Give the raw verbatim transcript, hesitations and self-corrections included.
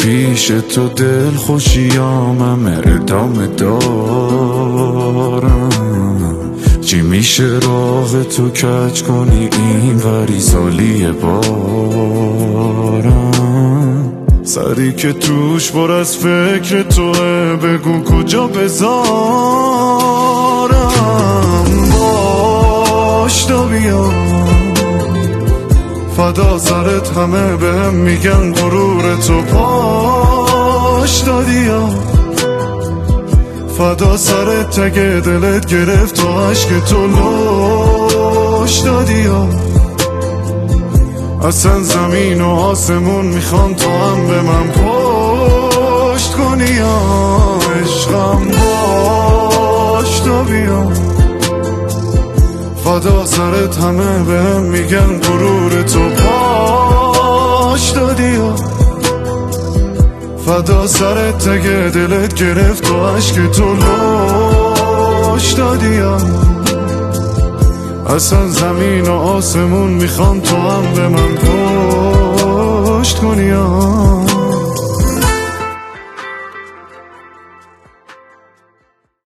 پیش تو دل خوشیامم ادامه دارم. چی میشه راه تو کج کنی این وری سالی بارم. سری که توش پر از فکر توه بگو کجا بذارم. باش تا بیام فدا سرت، همه بهم میگن غرور تو پاش دادیا. فدا سرت تگه دلت گرفت و عشق تو لوش دادیا. اصلا زمین و آسمون میخوان تو هم به من پشت کنی یا عشقم. باش تا بیام فدا سرت، همه بهم میگن غرور تو پاش دادیا. فدا سرت تگه دلت گرفت و عشق تو لوش دادیا. اصلا زمین و آسمون میخوان تو هم به من پشت